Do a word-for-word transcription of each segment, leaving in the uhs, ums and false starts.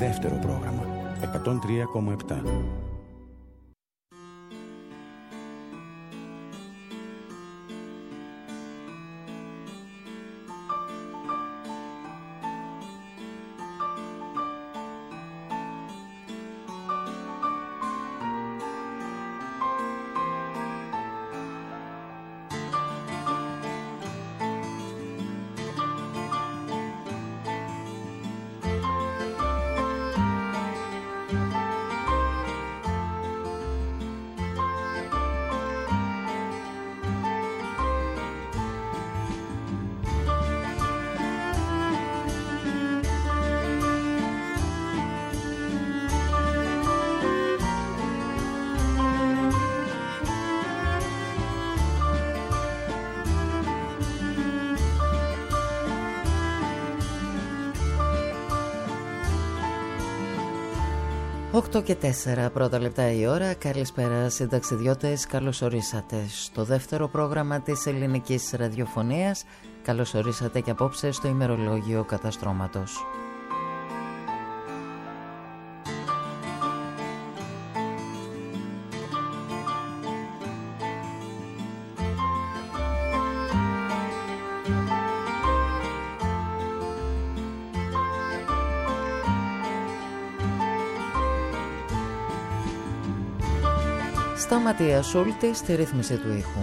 δεύτερο πρόγραμμα εκατόν τρία κόμμα επτά. οκτώ και τέσσερα πρώτα λεπτά η ώρα. Καλησπέρα συνταξιδιώτες, καλώς ορίσατε στο δεύτερο πρόγραμμα της ελληνικής ραδιοφωνίας. Καλώς ορίσατε και απόψε στο ημερολόγιο καταστρώματος. Ματία Σούλτη στη ρύθμιση του ήχου.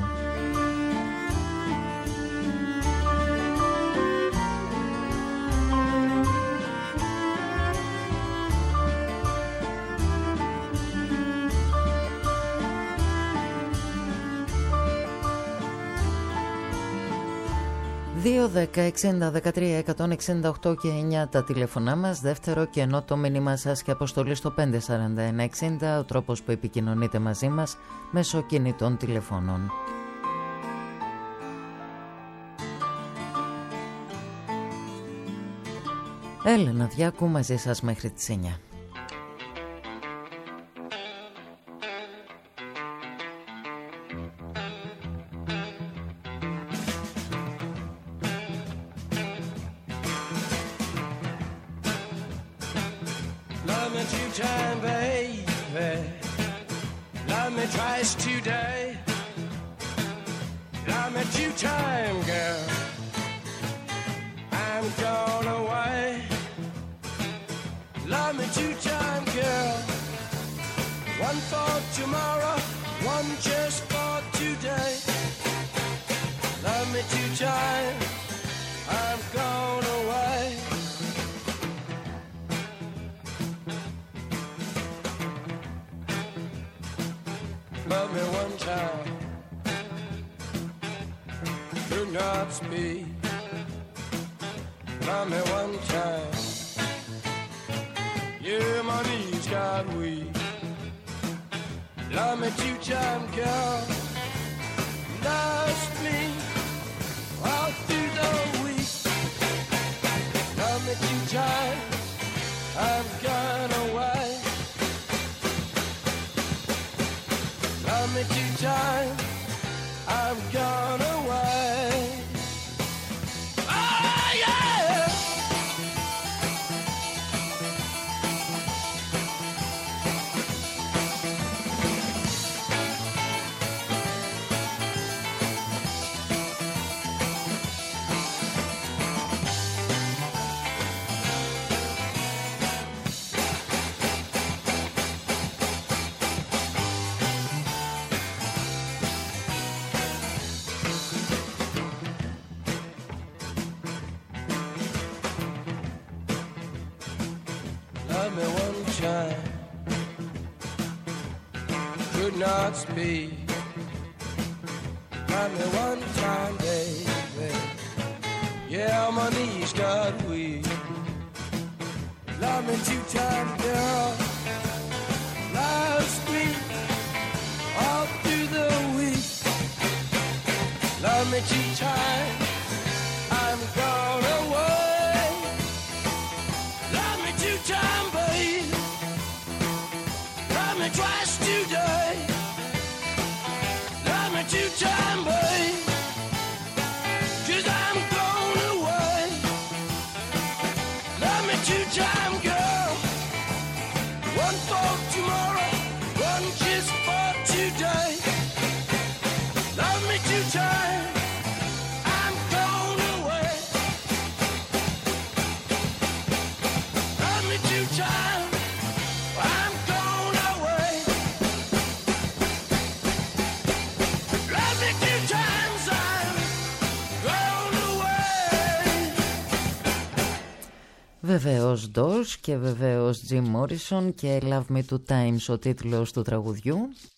δύο δέκα εξήντα δεκατρία εκατόν εξήντα οκτώ και εννιά τα τηλέφωνά μας. Δεύτερο και ενώ το μήνυμά σας και αποστολή στο πέντε σαράντα ένα εξήντα, ο τρόπος που επικοινωνείτε μαζί μας μέσω κινητών τηλεφώνων. Έλενα Διάκου μαζί σας μέχρι τις εννιά. Not speak. Love me one time, baby. Yeah, my knees got weak. Love me two times, girl. Last week, all through the week. Love me two times, I'm gone away. Love me two times, baby. Love me twice today. Love me two times, babe, 'cause I'm gone away. Love me two times, girl. Βεβαίως Doors και βεβαίως Jim Morrison και Love Me Two Times ο τίτλος του τραγουδιού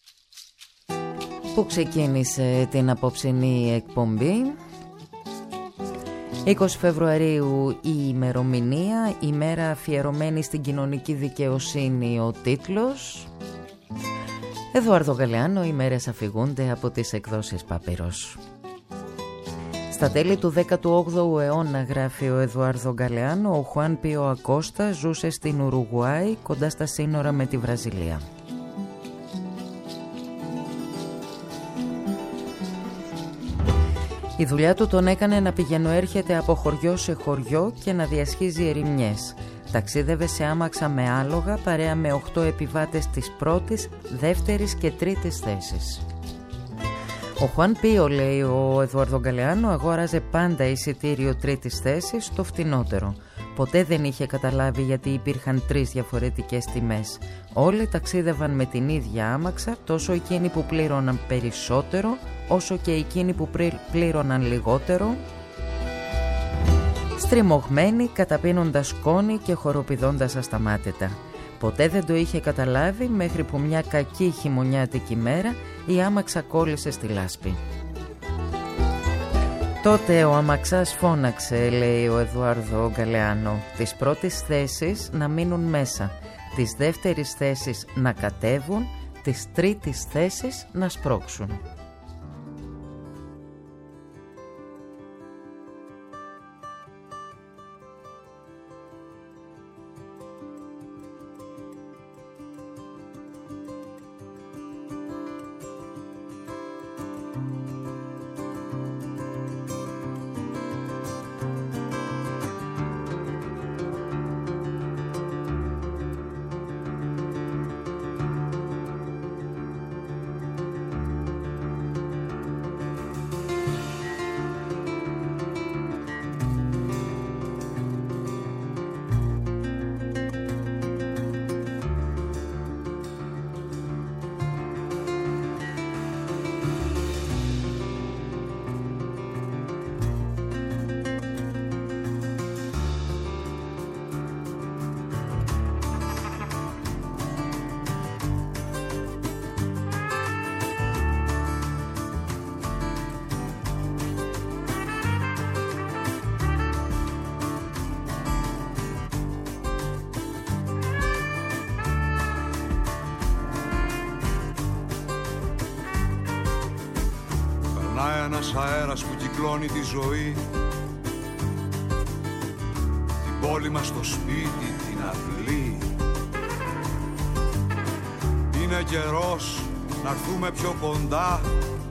που ξεκίνησε την απόψινή εκπομπή. είκοσι Φεβρουαρίου η ημερομηνία, ημέρα αφιερωμένη στην κοινωνική δικαιοσύνη ο τίτλος. Εδουάρδο Γκαλεάνο, οι μέρες αφηγούνται από τις εκδόσεις Πάπυρος. Στα τέλη του δέκατου όγδοου αιώνα, γράφει ο Εδουάρδο Γκαλεάνο, ο Χουάν Πίο Ακώστα ζούσε στην Ουρουγουάη κοντά στα σύνορα με τη Βραζιλία. Η δουλειά του τον έκανε να πηγαίνω έρχεται από χωριό σε χωριό και να διασχίζει ερημιές. Ταξίδευε σε άμαξα με άλογα παρέα με οκτώ επιβάτες της πρώτης, δεύτερης και τρίτης θέσης. Ο Χουάν Πίο, λέει ο Εδουάρδο Γκαλεάνο, αγόραζε πάντα εισιτήριο τρίτης θέσης, το φτηνότερο. Ποτέ δεν είχε καταλάβει γιατί υπήρχαν τρεις διαφορετικές τιμές. Όλοι ταξίδευαν με την ίδια άμαξα, τόσο εκείνοι που πλήρωναν περισσότερο, όσο και εκείνοι που πλήρωναν λιγότερο, στριμωγμένοι, καταπίνοντας σκόνη και χοροπηδώντας ασταμάτητα. Ποτέ δεν το είχε καταλάβει μέχρι που μια κακή χειμωνιάτικη μέρα η άμαξα κόλλησε στη λάσπη. Τότε ο αμαξάς φώναξε, λέει ο Εδουάρδο Γκαλεάνο, τις πρώτες θέσεις να μείνουν μέσα, τις δεύτερες θέσεις να κατέβουν, τις τρίτες θέσεις να σπρώξουν. Ένας αέρας που κυκλώνει τη ζωή, την πόλη μας, το σπίτι, την αυλή. Είναι καιρός να έρθουμε πιο κοντά,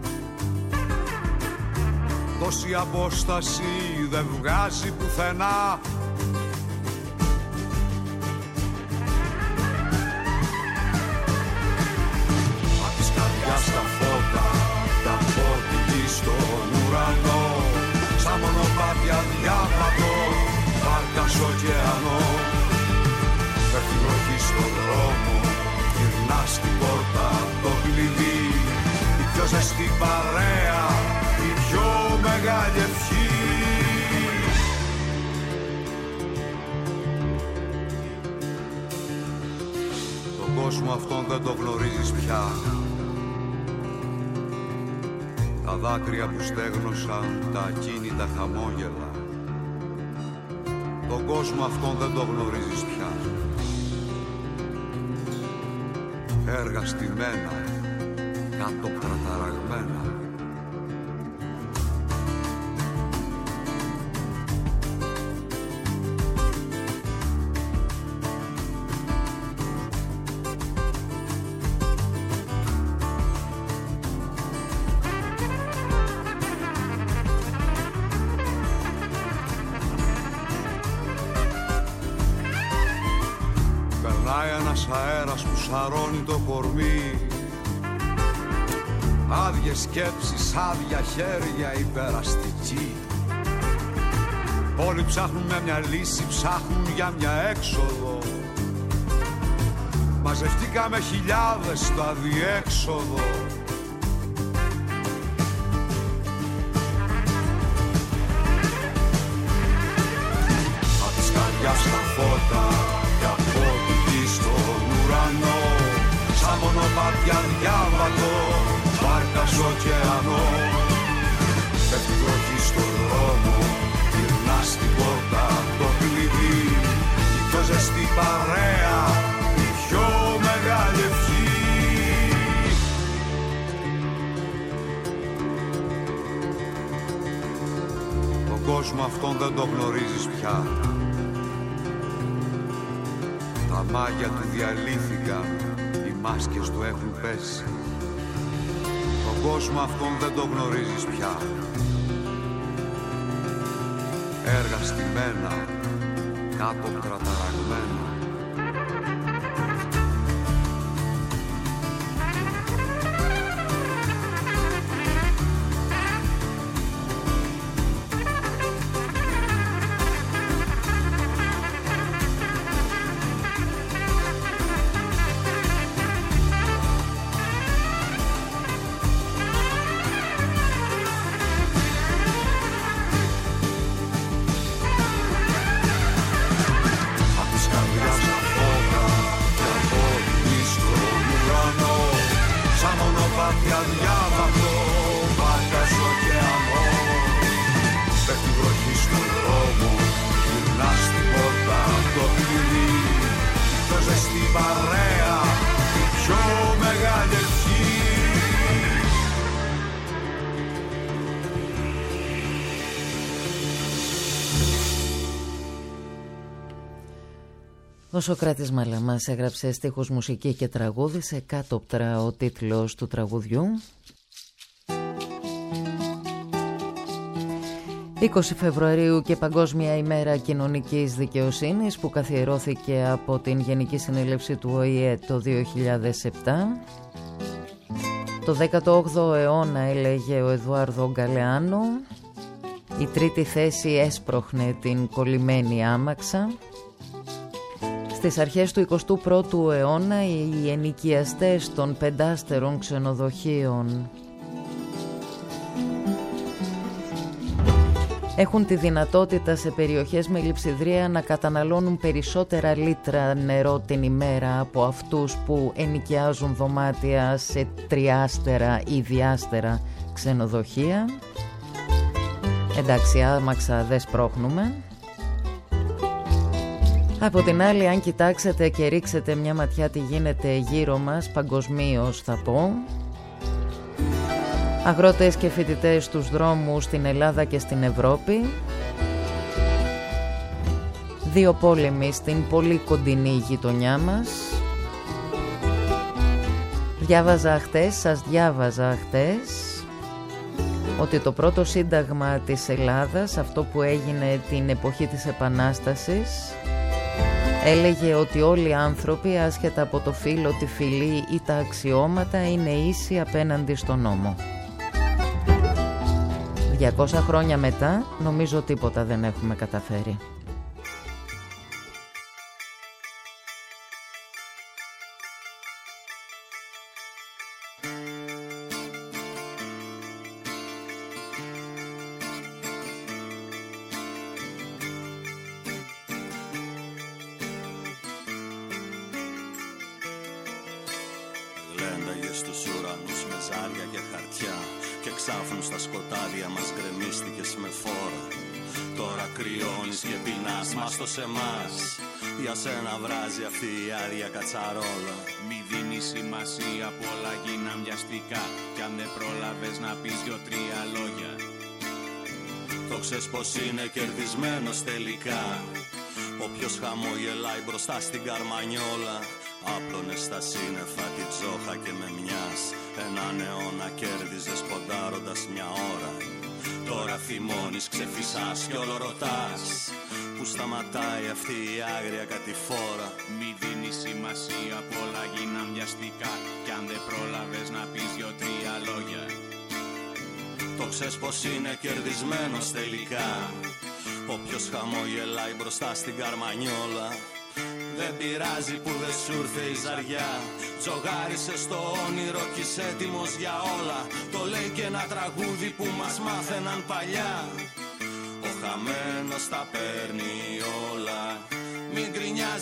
τόση απόσταση δεν βγάζει πουθενά. Απ' της καρδιάς τα φώτα, τα πόδι στον ουρανό, σαν μονοπάτια διάβατο, βάρκα σ' ωκεανό. Πέφτει βροχή στον δρόμο, γυρνά στην πόρτα το κλειδί. Η πιο ζεστή παρέα, η πιο μεγάλη ευχή. Τον κόσμο αυτόν δεν το γνωρίζεις πια. Τα δάκρυα που στέγνωσαν, τα ακίνητα χαμόγελα. Τον κόσμο αυτόν δεν το γνωρίζεις πια. Έργα στημένα, κάτω πραταραγμένα. Αέρας που σαρώνει το κορμί, άδειες σκέψεις, άδεια χέρια, υπεραστική. Όλοι ψάχνουν με μια λύση, ψάχνουν για μια έξοδο. Μαζευτήκαμε χιλιάδες στο αδιέξοδο. Απ' της καρδιάς τα φώτα κι από τη γη στον ουρανό, σαν μονοπάτια διάβατο, βάρκα σ' ωκεανό. Πέφτει βροχή στον δρόμο, γυρνά στην πόρτα το κλειδί, η πιο ζεστή παρέα, η πιο μεγάλη ευχή. Τον κόσμο αυτόν δεν το γνωρίζεις πια. Τα μάγια του διαλύθηκαν, οι μάσκες του έχουν πέσει. Τον κόσμο αυτόν δεν το γνωρίζεις πια. Έργα στημένα, κάτωπτρα ταραγμένα. Ο Σωκράτης Μαλαμάς έγραψε στίχους, μουσική και τραγούδι, σε κάτωπτρα ο τίτλος του τραγουδιού. είκοσι Φεβρουαρίου και Παγκόσμια ημέρα κοινωνικής δικαιοσύνης, που καθιερώθηκε από την Γενική Συνέλευση του Ο Η Ε το δύο χιλιάδες επτά. Το δέκατο όγδοο αιώνα, έλεγε ο Εδουάρδο Γκαλεάνο, η τρίτη θέση έσπροχνε την κολλημένη άμαξα. Στις αρχές του εικοστού πρώτου αιώνα, οι ενοικιαστές των πεντάστερων ξενοδοχείων έχουν τη δυνατότητα σε περιοχές με λειψιδρία να καταναλώνουν περισσότερα λίτρα νερό την ημέρα από αυτούς που ενοικιάζουν δωμάτια σε τριάστερα ή διάστερα ξενοδοχεία. Εντάξει, άμαξα δεν σπρώχνουμε. Από την άλλη, αν κοιτάξετε και ρίξετε μια ματιά τι γίνεται γύρω μας, παγκοσμίως θα πω, αγρότες και φοιτητές στους δρόμους στην Ελλάδα και στην Ευρώπη, δύο πόλεμοι στην πολύ κοντινή γειτονιά μας. Διάβαζα χτες, σας διάβαζα χτες, ότι το πρώτο σύνταγμα της Ελλάδας, αυτό που έγινε την εποχή της Επανάστασης, έλεγε ότι όλοι οι άνθρωποι, άσχετα από το φύλο, τη φυλή ή τα αξιώματα, είναι ίσοι απέναντι στον νόμο. διακόσια χρόνια μετά, νομίζω τίποτα δεν έχουμε καταφέρει. Σε εμάς, για σένα βράζει αυτή η άδεια κατσαρόλα. Μη δίνει σημασία, πολλά γίναν βιαστικά, κι αν δεν πρόλαβες να πεις δυο-τρία λόγια. Το ξέρεις πως είναι κερδισμένος τελικά. Όποιος χαμογελάει μπροστά στην καρμανιόλα, άπλωνε στα σύννεφα τη τζόχα και με μιας έναν αιώνα κέρδιζες ποντάροντας μια ώρα. Τώρα θυμώνεις, ξεφυσάς κι όλο ρωτάς που σταματάει αυτή η άγρια κατηφόρα. Μη δίνει σημασία, πολλά γίναν βιαστικά, κι αν δεν πρόλαβες να πεις δυο-τρία λόγια. Το ξέρεις πως είναι κερδισμένος τελικά. Όποιος χαμογελάει μπροστά στην καρμανιόλα. Δεν πειράζει που δεν σου ήρθε η ζαριά. Τζογάρισε στο όνειρο κι είσαι έτοιμος για όλα. Το λέει και ένα τραγούδι που μας μάθαιναν παλιά. Ο χαμένος τα παίρνει όλα. Μην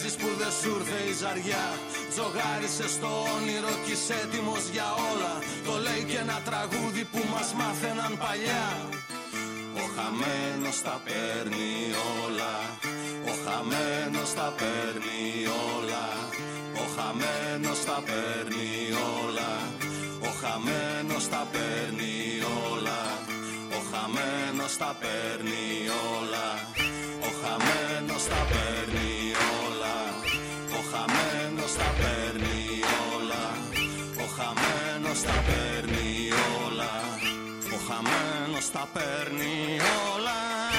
πειράζεις που δεν σου ήρθε η ζαριά. Τζογάρισες στο όνειρο κι είσαι έτοιμος για όλα. Το λέει και ένα τραγούδι που μας μάθαιναν παλιά. Ο χαμένος τα παίρνει όλα. Ο χαμένος τα παίρνει όλα. Ο χαμένος τα παίρνει όλα. Ο χαμένος τα παίρνει όλα. Ο χαμένος τα παίρνει όλα. Ο χαμένος τα παίρνει όλα. Ο χαμένος τα παίρνει όλα. Ο χαμένος τα παίρνει όλα. Ο χαμένος τα παίρνει όλα.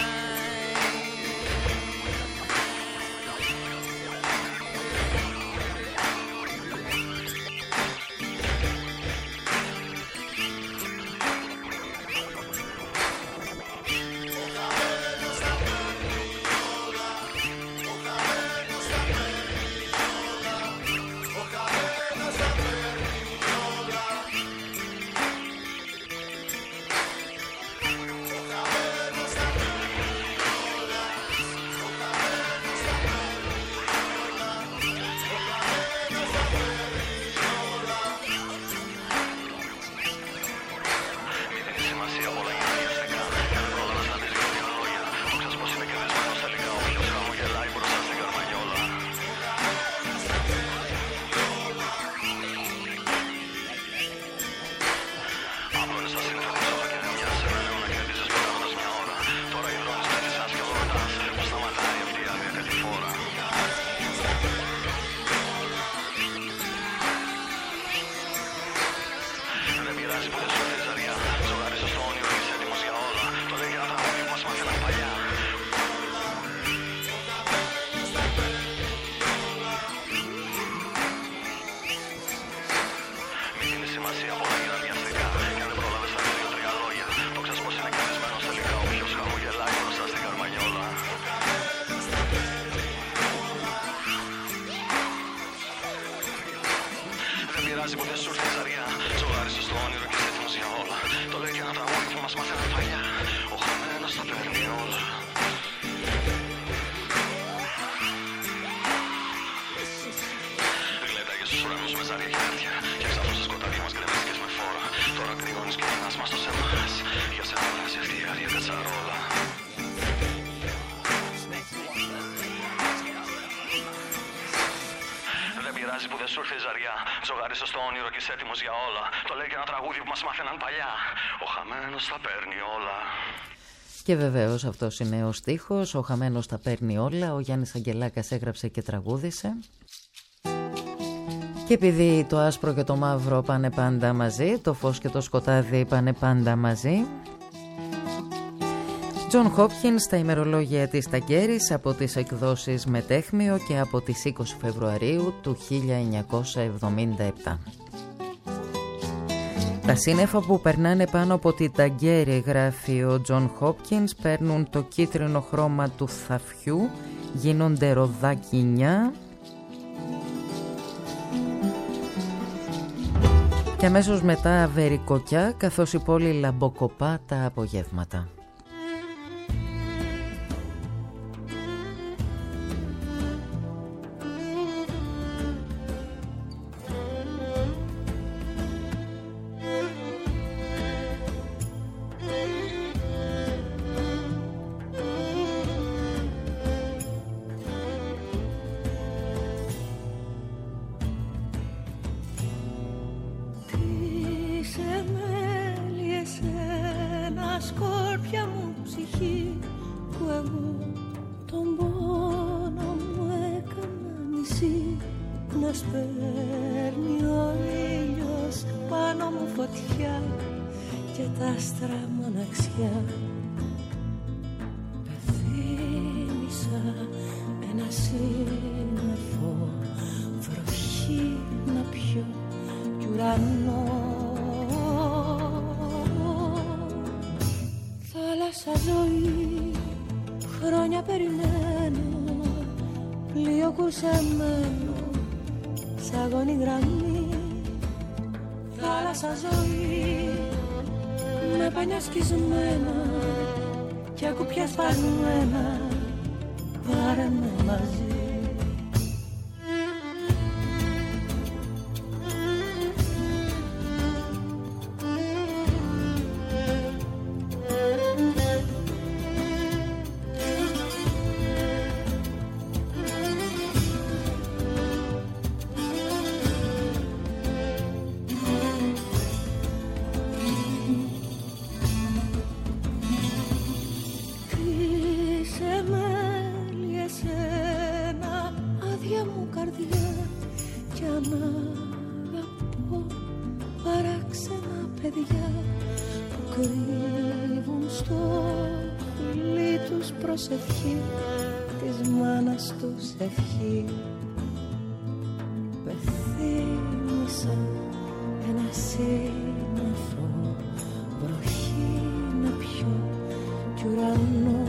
Και βεβαίως αυτός είναι ο στίχος, ο χαμένος τα παίρνει όλα, ο Γιάννης Αγγελάκας έγραψε και τραγούδισε. Και επειδή το άσπρο και το μαύρο πάνε πάντα μαζί, το φως και το σκοτάδι πάνε πάντα μαζί, Τζον Χόπκινς στα ημερολόγια της Ταγκέρης από τις εκδόσεις Μετέχμιο και από τις είκοσι Φεβρουαρίου του χίλια εννιακόσια εβδομήντα επτά. Τα σύννεφα που περνάνε πάνω από τη Ταγκέρη, γράφει ο Τζον Χόπκινς, παίρνουν το κίτρινο χρώμα του θαφιού, γίνονται ροδάκινιά και αμέσως μετά βερικοκιά, καθώς η πόλη λαμποκοπά τα απογεύματα. προσευχή της μάνας τους ευχή. Πεθύμησα ένα σύννεφο, βροχή να πιω κι ουρανό.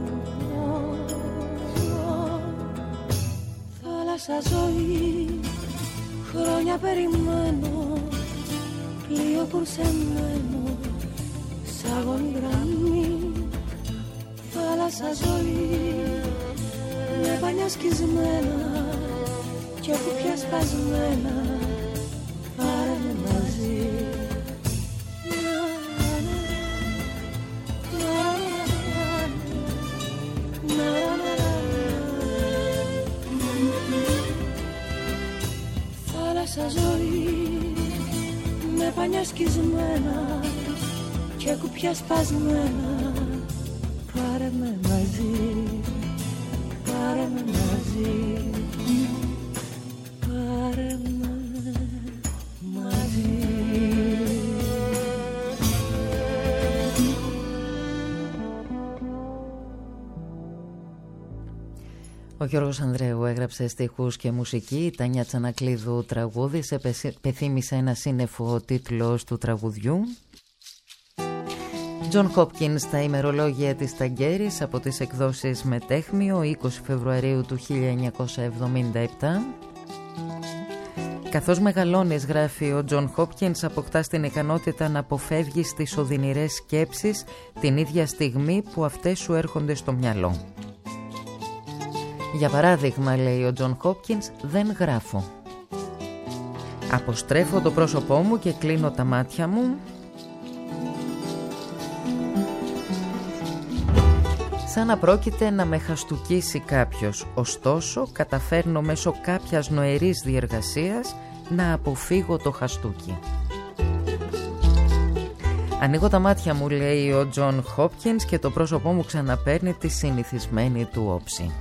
Θάλασσα ζωή, χρόνια περιμένω, πλοίο κουρσεμένο, σάγον γραμμή. Θάλασσα ζωή, με πανιά σκισμένα και κουπιά σπασμένα, πάρε με μαζί. Θάλασσα ζωή, με πανιά σκισμένα και κουπιά σπασμένα, πάρε με μαζί, πάρε με μαζί, πάρε με μαζί. Ο Γιώργος Ανδρέου έγραψε στίχους και μουσική, η Τάνια Τσανακλείδου τραγούδισε, πεθύμησε ένα σύννεφο τίτλος του τραγουδιού. Τζον Χόπκινς στα ημερολόγια της Ταγκέρης από τις εκδόσεις Μετέχμιο, είκοσι Φεβρουαρίου του χίλια εννιακόσια εβδομήντα επτά. Καθώς μεγαλώνεις, γράφει ο Τζον Χόπκινς, αποκτάς την ικανότητα να αποφεύγεις τις οδυνηρές σκέψεις την ίδια στιγμή που αυτές σου έρχονται στο μυαλό. Για παράδειγμα, λέει ο Τζον Χόπκινς, δεν γράφω. Αποστρέφω το πρόσωπό μου και κλείνω τα μάτια μου, σαν να πρόκειται να με χαστουκίσει κάποιος. Ωστόσο, καταφέρνω μέσω κάποιας νοερής διεργασίας να αποφύγω το χαστούκι. Ανοίγω τα μάτια μου, λέει ο Τζον Χόπκινς, και το πρόσωπό μου ξαναπαίρνει τη συνηθισμένη του όψη.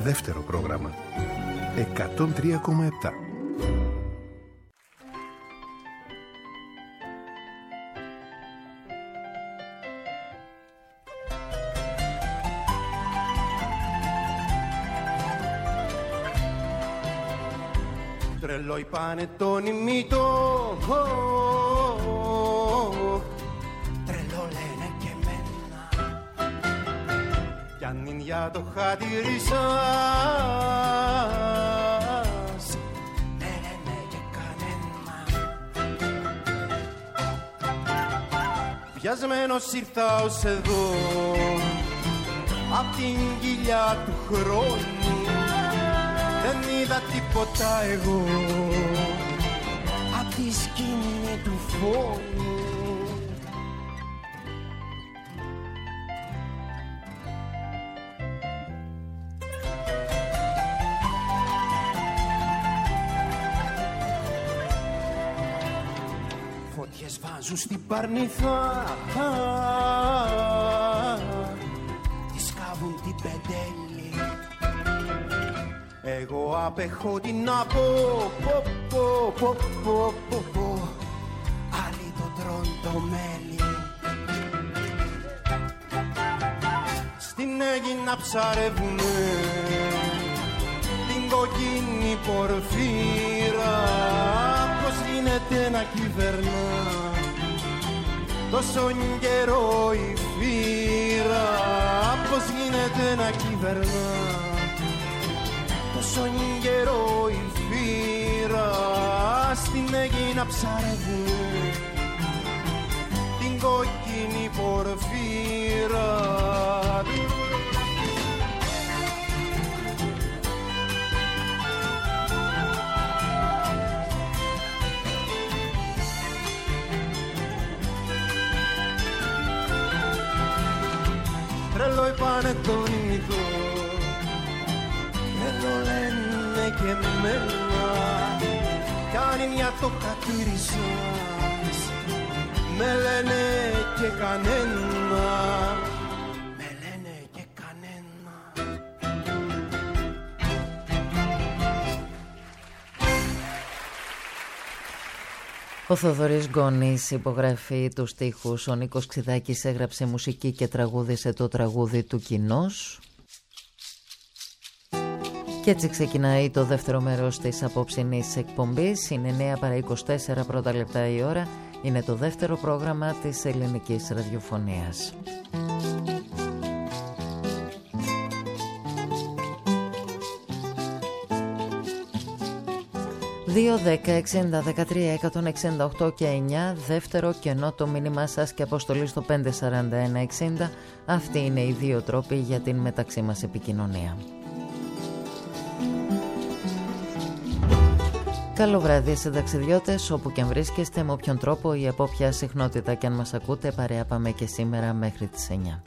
δεύτερο πρόγραμμα. εκατόν τρία κόμμα επτά. Τρελό η πανετώνυμη το τρελό λένε και εμένα κι αν είναι για το χατήρι σας ναι λένε και κανένα. Βιασμένος ήρθα ως εδώ απ' την κοιλιά του χρόνου. Δεν είδα τίποτα εγώ απ' τη σκηνή του φόνου. Φωτιές βάζουν στην παρνηθά, τις κάβουν την πεντέλη. Εγώ απέχω την από, πω, πω, πω, πω, πω, πω. Άλλοι το τρών το μέλι. Στην Αίγινα ψαρεύουνε την κοκκίνη πορφύρα. Πώς γίνεται να κυβερνά τόσο καιρό η φύρα. Πώς γίνεται να κυβερνά τόσον καιρό η φύρα. Στην Αίγινα ψαρεύουνε την κόκκινη πορφύρα. Τρελό είπανε τον ημιτό, τρελό λένε και εμένα κι αν είναι για το χατήρι σας με λένε και κανένα. Με λένε και κανένα. Ο Θοδωρής Γκόνης υπογράφει τους στίχους, ο Νίκος Ξιδάκης έγραψε μουσική και τραγούδισε το τραγούδι του Κοινός. Και έτσι ξεκινάει το δεύτερο μέρος της απόψινής εκπομπής. Είναι εννέα παρά είκοσι τέσσερα πρώτα λεπτά η ώρα. Είναι το δεύτερο πρόγραμμα της ελληνικής ραδιοφωνίας. δύο δέκα εξήντα δεκατρία εκατόν εξήντα οκτώ και εννιά, δεύτερο κενό το μήνυμά σας και αποστολή στο πέντε σαράντα ένα εξήντα. Αυτοί είναι οι δύο τρόποι για την μεταξύ μας επικοινωνία. Καλό βράδυ σε ταξιδιώτες, όπου και αν βρίσκεστε, με όποιον τρόπο ή από όποια συχνότητα και αν μας ακούτε, παρέα πάμε και σήμερα μέχρι τις εννιά.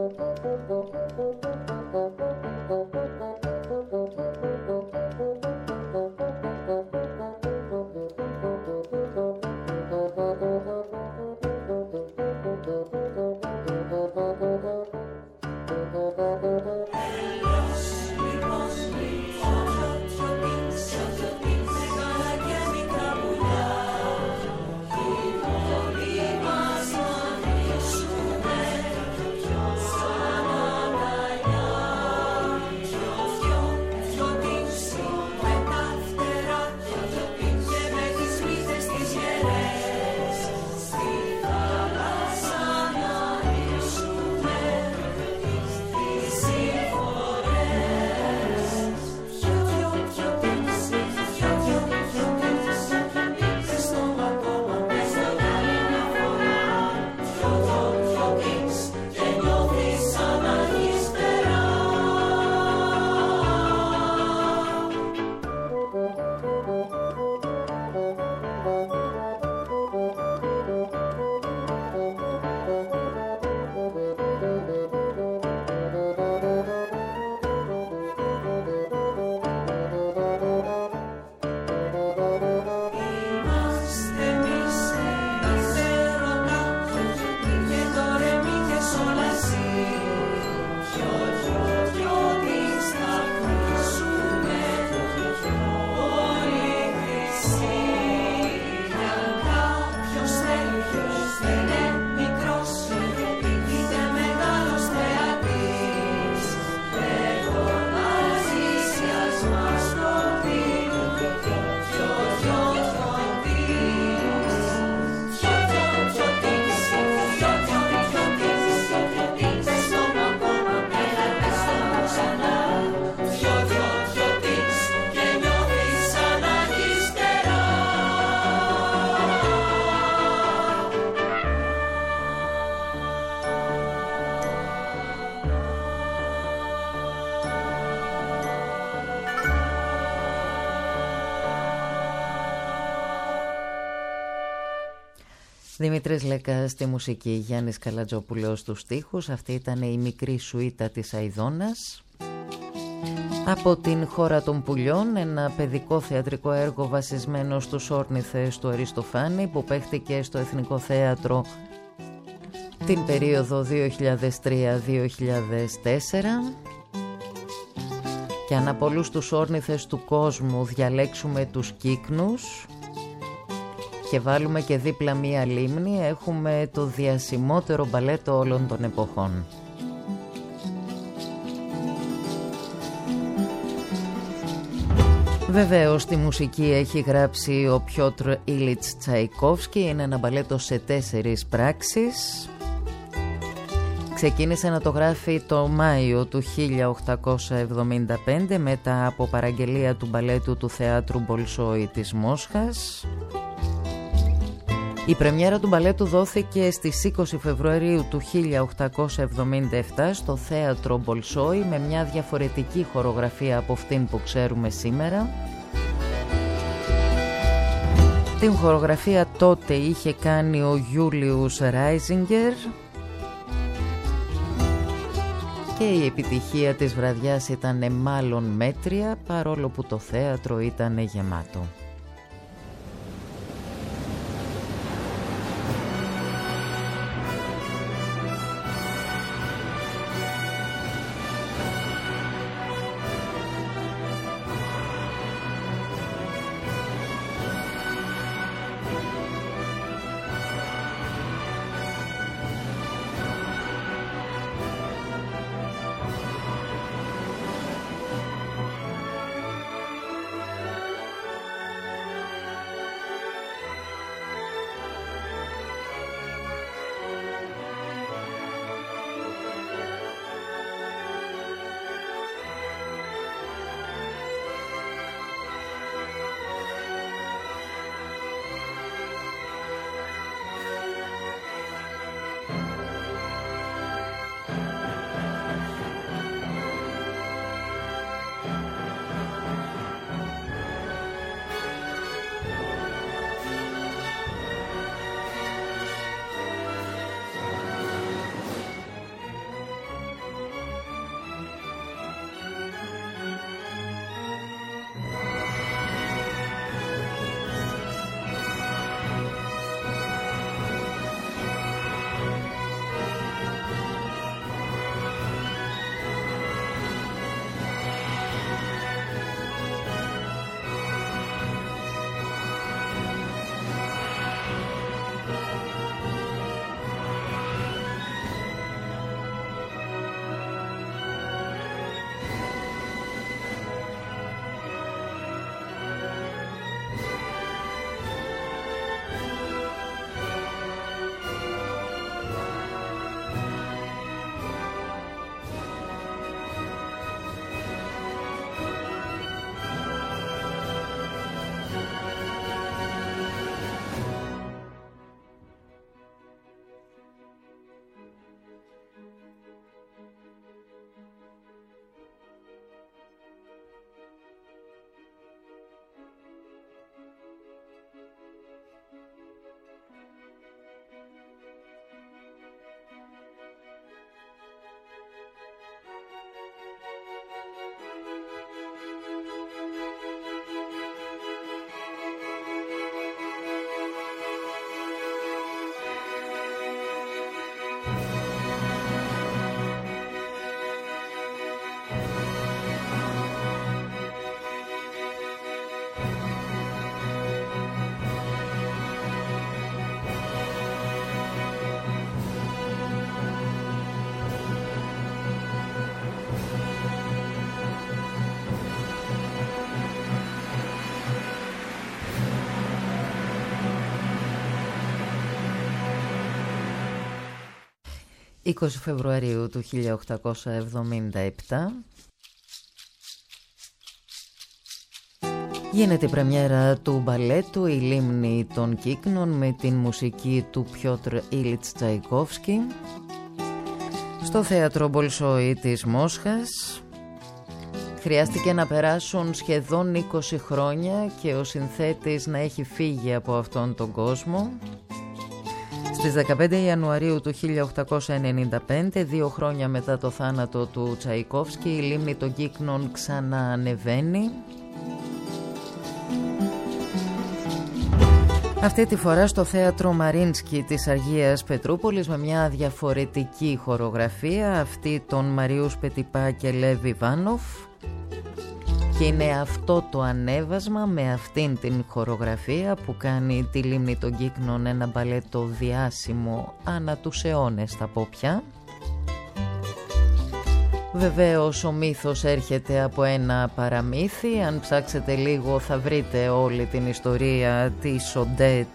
Δημήτρης Λέκας στη μουσική, Γιάννης Καλατζόπουλος στους στίχους. Αυτή ήταν η μικρή σουίτα της Αηδώνας. Από την χώρα των πουλιών, ένα παιδικό θεατρικό έργο βασισμένο στους όρνηθες του Αριστοφάνη που παίχτηκε στο Εθνικό Θέατρο την περίοδο δύο χιλιάδες τρία με δύο χιλιάδες τέσσερα. Και αν από όλους τους όρνηθες του κόσμου διαλέξουμε τους κύκνους και βάλουμε και δίπλα μία λίμνη, έχουμε το διασημότερο μπαλέτο όλων των εποχών. Βεβαίως τη μουσική έχει γράψει ο Πιότρ Ήλιτς Τσαϊκόφσκι. Είναι ένα μπαλέτο σε τέσσερις πράξεις. Ξεκίνησε να το γράφει το Μάιο του χίλια οκτακόσια εβδομήντα πέντε μετά από παραγγελία του μπαλέτου του Θεάτρου Μπολσόη της Μόσχας. Η πρεμιέρα του μπαλέτου δόθηκε στις είκοσι Φεβρουαρίου του χίλια οκτακόσια εβδομήντα επτά στο Θέατρο Μπολσόη με μια διαφορετική χορογραφία από αυτήν που ξέρουμε σήμερα. Την χορογραφία τότε είχε κάνει ο Γιούλιους Ράιζιγκερ και η επιτυχία της βραδιάς ήταν μάλλον μέτρια, παρόλο που το θέατρο ήταν γεμάτο. είκοσι Φεβρουαρίου του χίλια οκτακόσια εβδομήντα επτά γίνεται η πρεμιέρα του μπαλέτου «Η λίμνη των Κύκνων» με την μουσική του Πιότρ Ήλιτς Τσαϊκόφσκι στο θέατρο Μπολσόι της Μόσχας. Χρειάστηκε να περάσουν σχεδόν είκοσι χρόνια και ο συνθέτης να έχει φύγει από αυτόν τον κόσμο. Στις δεκαπέντε Ιανουαρίου του χίλια οκτακόσια ενενήντα πέντε, δύο χρόνια μετά το θάνατο του Τσαϊκόφσκι, η λίμνη των Κύκνων ξαναανεβαίνει. Αυτή τη φορά στο θέατρο Μαρίνσκι της Αγίας Πετρούπολης με μια διαφορετική χορογραφία, αυτή των Μαριούς Πετιπά και Λεύ Ιβάνοφ. Και είναι αυτό το ανέβασμα με αυτήν την χορογραφία που κάνει τη λίμνη των Κύκνων ένα μπαλέτο διάσημο ανά τους αιώνες, θα πω πια. Βεβαίως ο μύθος έρχεται από ένα παραμύθι. Αν ψάξετε λίγο θα βρείτε όλη την ιστορία της Οντέτ,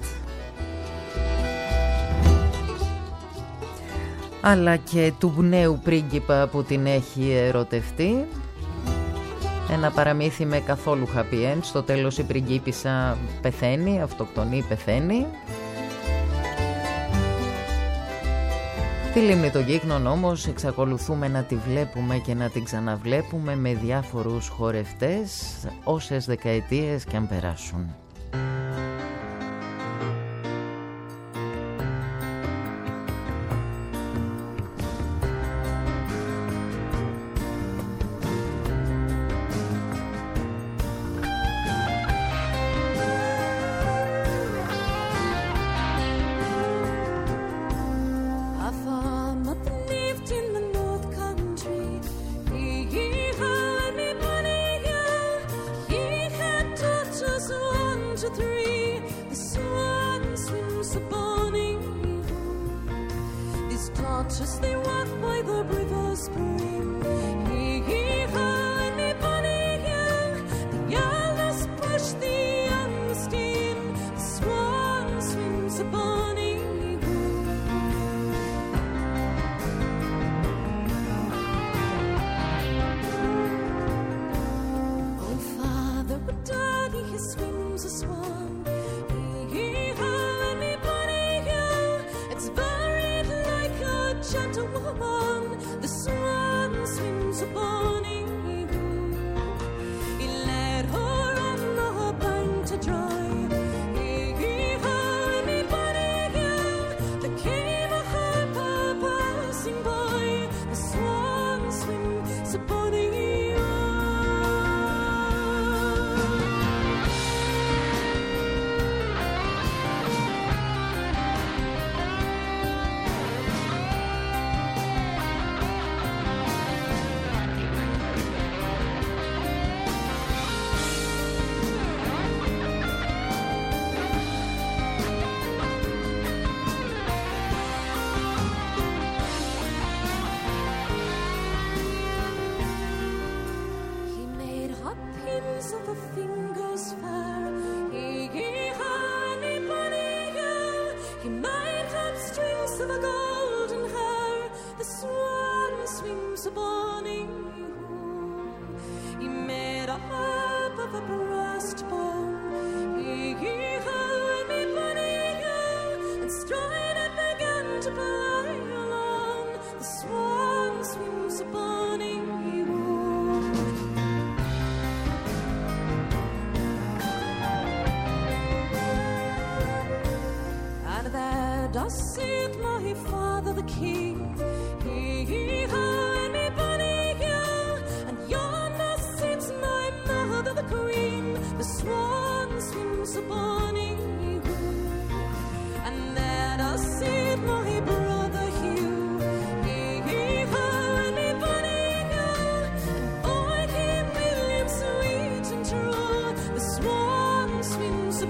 αλλά και του νέου πρίγκιπα που την έχει ερωτευτεί. Ένα παραμύθι με καθόλου happy end. Στο τέλος η πριγκίπισσα πεθαίνει, αυτοκτονεί, πεθαίνει. Τη λίμνη των Κύκνων όμως εξακολουθούμε να τη βλέπουμε και να την ξαναβλέπουμε με διάφορους χορευτές όσες δεκαετίες και αν περάσουν.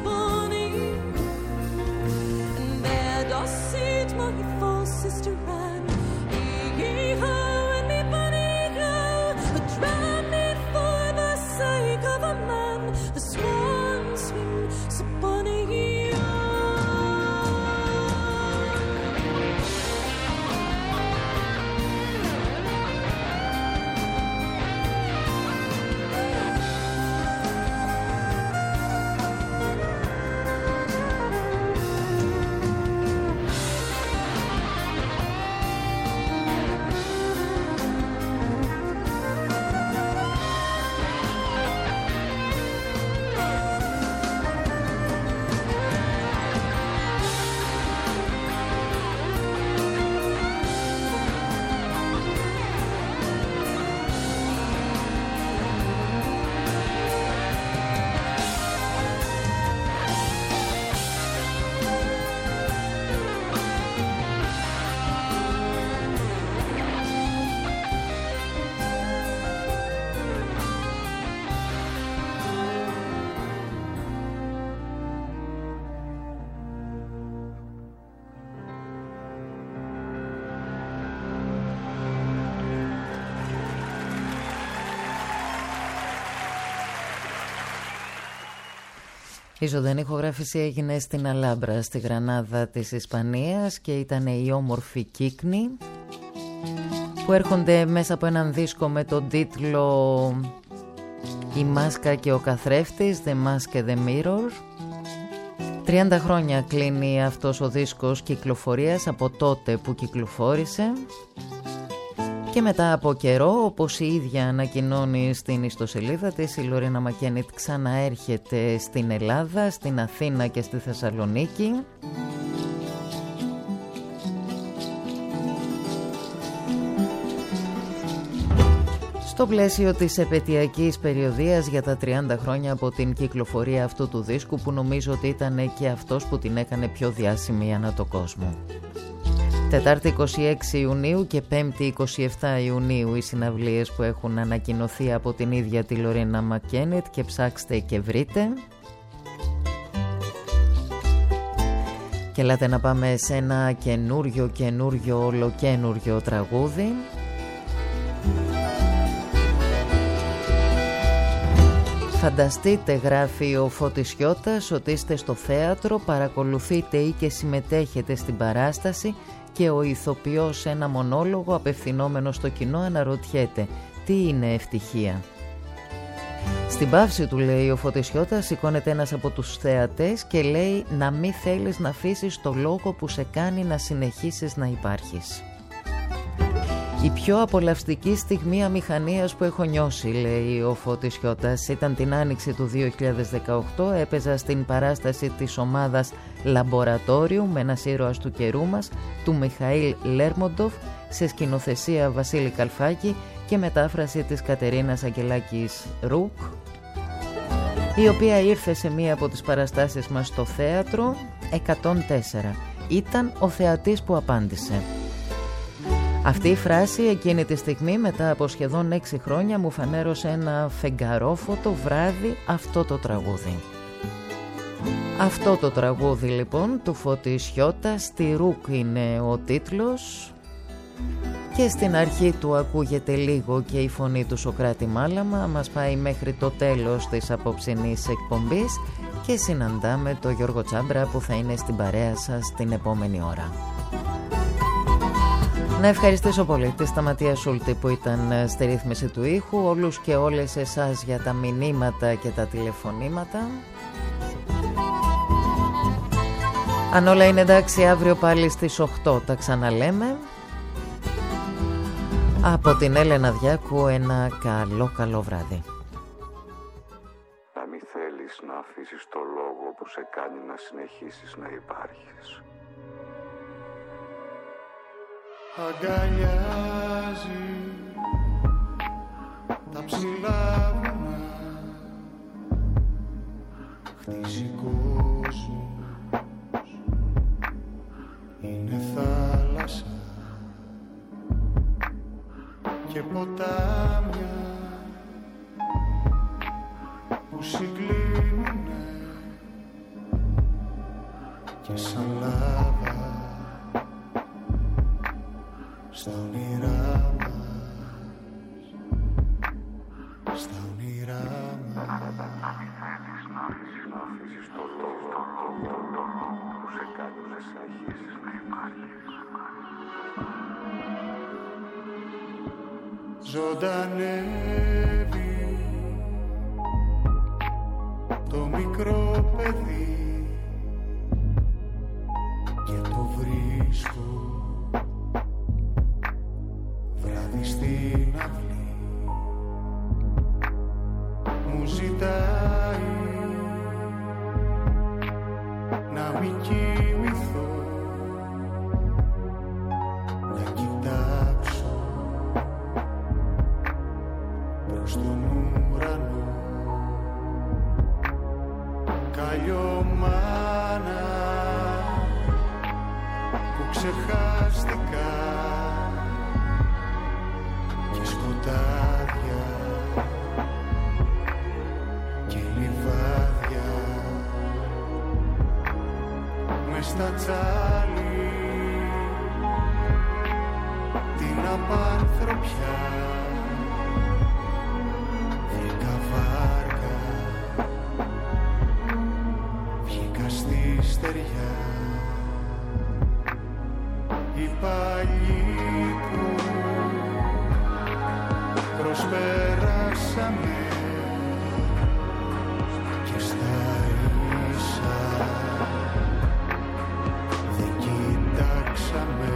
Sister, Η ζωντανή ηχογράφηση έγινε στην Αλάμπρα, στη Γρανάδα της Ισπανίας, και ήταν οι όμορφοι Κύκνοι που έρχονται μέσα από έναν δίσκο με τον τίτλο «Η μάσκα και ο καθρέφτης», The Mask and the Mirror. τριάντα χρόνια κλείνει αυτός ο δίσκος κυκλοφορίας από τότε που κυκλοφόρησε, και μετά από καιρό, όπως η ίδια ανακοινώνει στην ιστοσελίδα της, η Λορίνα Μακένιτ ξαναέρχεται στην Ελλάδα, στην Αθήνα και στη Θεσσαλονίκη. Στο πλαίσιο της επετειακής περιοδίας για τα τριάντα χρόνια από την κυκλοφορία αυτού του δίσκου, που νομίζω ότι ήταν και αυτός που την έκανε πιο διάσημη ανά το κόσμο. Τετάρτη είκοσι έξι Ιουνίου και Πέμπτη είκοσι επτά Ιουνίου οι συναυλίες που έχουν ανακοινωθεί από την ίδια τη Λορίνα Μακένιτ, και ψάξτε και βρείτε. Και ελάτε να πάμε σε ένα καινούριο καινούριο ολοκένουριο τραγούδι. Φανταστείτε, γράφει ο Φώτης Χιώτας, ότι είστε στο θέατρο, παρακολουθείτε ή και συμμετέχετε στην παράσταση και ο ηθοποιός σε ένα μονόλογο απευθυνόμενο στο κοινό αναρωτιέται τι είναι ευτυχία. Στην παύση του, λέει ο Φώτης Χιώτας, σηκώνεται ένας από τους θεατές και λέει να μην θέλεις να αφήσεις το λόγο που σε κάνει να συνεχίσεις να υπάρχεις. Η πιο απολαυστική στιγμή αμηχανίας που έχω νιώσει, λέει ο Φώτης Χιώτας, ήταν την άνοιξη του δύο χιλιάδες δεκαοκτώ. Έπαιζα στην παράσταση της ομάδας Λαμπορατόριου με ένας ήρωας του καιρού μας, του Μιχαήλ Λέρμοντοφ, σε σκηνοθεσία Βασίλη Καλφάκη και μετάφραση της Κατερίνας Αγγελάκης Ρουκ, η οποία ήρθε σε μία από τις παραστάσεις μας στο θέατρο εκατόν τέσσερα. Ήταν ο θεατής που απάντησε. Αυτή η φράση εκείνη τη στιγμή, μετά από σχεδόν έξι χρόνια, μου φανέρωσε ένα φεγγαρόφωτο βράδυ αυτό το τραγούδι. Αυτό το τραγούδι λοιπόν του Φώτη Χιώτα, στη Ρουκ είναι ο τίτλος, και στην αρχή του ακούγεται λίγο και η φωνή του Σωκράτη Μάλαμα. Μας πάει μέχρι το τέλος της απόψινής εκπομπής και συναντάμε τον Γιώργο Τσάμπρα που θα είναι στην παρέα σας την επόμενη ώρα. Να ευχαριστήσω πολύ τη Σταματία Σούλτη που ήταν στη ρύθμιση του ήχου, όλους και όλες εσάς για τα μηνύματα και τα τηλεφωνήματα. Αν όλα είναι εντάξει, αύριο πάλι στις οκτώ τα ξαναλέμε. Από την Έλενα Διάκου ένα καλό καλό βράδυ. Να μην θέλεις να αφήσεις το λόγο που σε κάνει να συνεχίσεις να υπάρχεις. Αγκαλιάζει τα ψηλά βουνά, χτίζει κόσμο, είναι θάλασσα και ποτάμια που συγκλίνουνε και σαν λάβα στα όνειρά μας, στα όνειρά μας. Να μην θέλεις να αφήσεις το λόγο που σε κάνει να συνεχίσεις να υπάρχεις. Ζωντανεύει το μικρό παιδί και το βρίσκω βράδυ στην αυλή. Μου ζητάει να μην κοιμηθώ, να κοιτάξω προς τον ουρανό. Καλλιομάνα που ξεχάστηκα και σκοτάδια και λιβάδια μες στα τσάλι την απάνθρωπιά βρήκα βάρκα στεριά. Οι παλιοί που προσπεράσαμε και στα ίσα δεν κοιτάξαμε,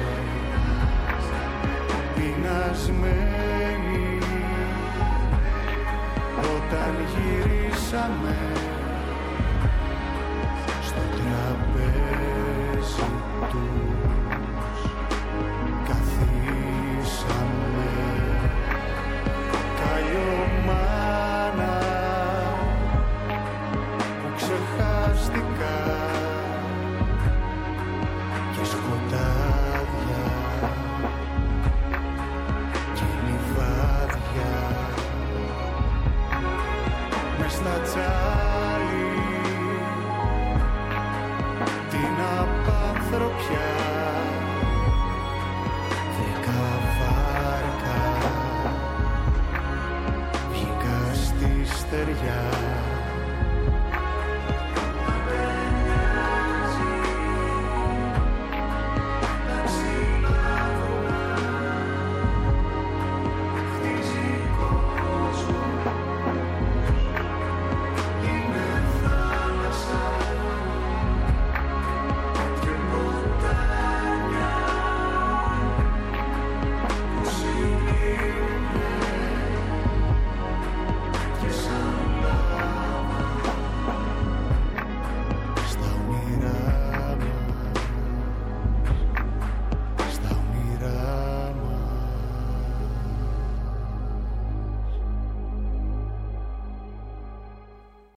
πεινασμένοι όταν γυρίσαμε στο τραπέζι τους καθίσαμε. Καλλιομάνα που ξεχάστηκα και σκοτάδια και λιβάδια μες στα τσάλι την απάνθρωπιά. Βρήκα βάρκα, βγήκα στη στεριά.